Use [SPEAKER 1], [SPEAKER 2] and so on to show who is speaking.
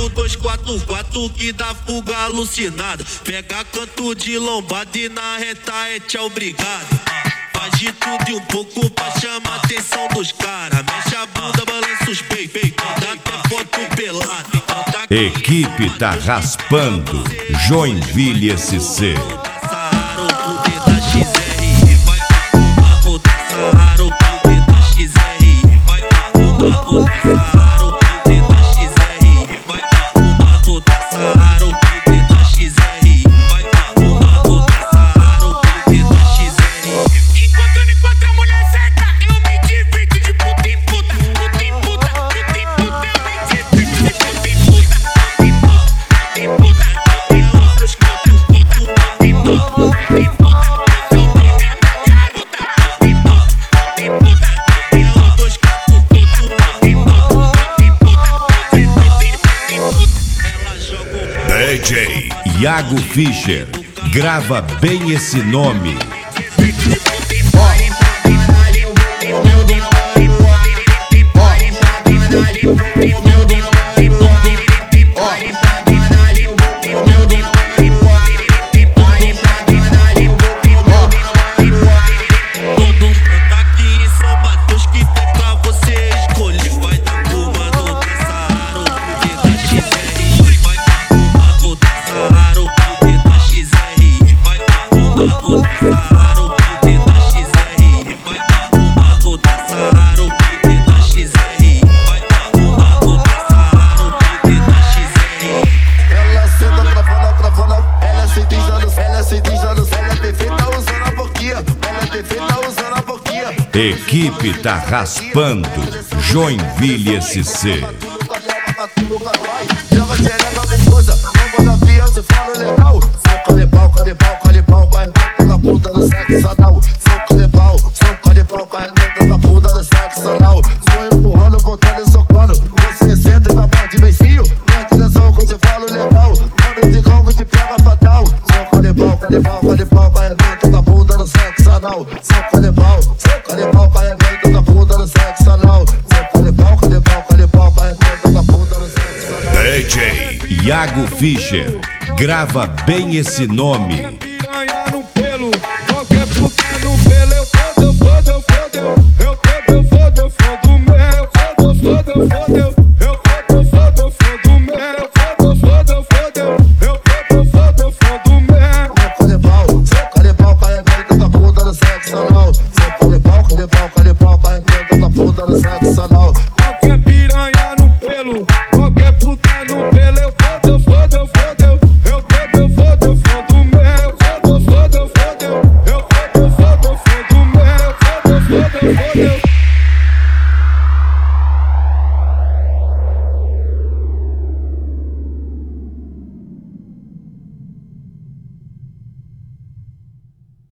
[SPEAKER 1] o 244 que dá fuga alucinada. Pega canto de lombada e na reta é tchau, obrigado. Faz de tudo e um pouco pra chamar a atenção dos caras. Mexe a bunda, balança os peitos, dá até foto pelada.
[SPEAKER 2] Equipe tá raspando, Joinville SC. DJ Iago Fischer, grava bem esse nome. Equipe tá raspando, Joinville SC. DJ Iago Fischer, grava bem esse nome.
[SPEAKER 3] Fodeu.